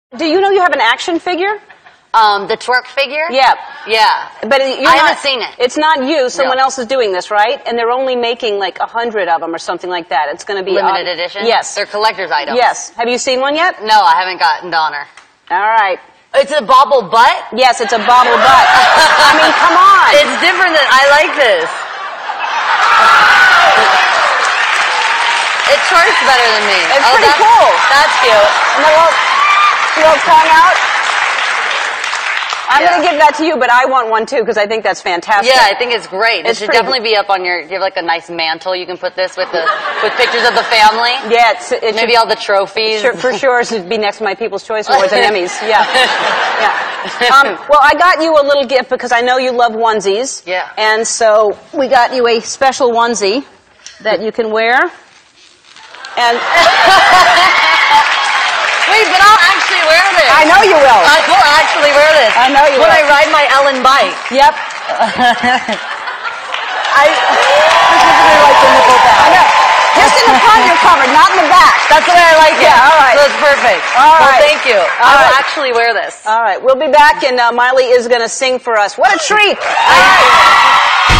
Do you know you have an action figure? The twerk figure? Yeah. Yeah. But I haven't seen it. It's not you. Someone No. else is doing this, right? And they're only making like 100 of them or something like that. It's going to be Limited edition? Yes. They're collector's items? Yes. Have you seen one yet? No, I haven't gotten to honor. All right. It's a bobble butt? Yes, it's a bobble butt. I mean, come on. It's different than, I like this. It twerks better than me. It's pretty cool. That's cute. And the little tongue out. I'm going to give that to you, but I want one too because I think that's fantastic. Yeah, I think it's great. It should definitely be up on you have like a nice mantle you can put this with pictures of the family. Yeah, maybe all the trophies. For sure, it should be next to my People's Choice Awards and Emmys. Yeah, yeah. Well, I got you a little gift because I know you love onesies. Yeah. And so we got you a special onesie that you can wear. And wait, but I'll actually wear this. I know you will. I will actually wear this. I know you will. When I ride my Ellen bike. Yep. Specifically like the nipple pad. I know. Just in the front you're covered, not in the back. That's the way I like it. Yeah, all right. So it's perfect. All right. Well, thank you. I will actually wear this. All right. We'll be back, and Miley is going to sing for us. What a treat. All right.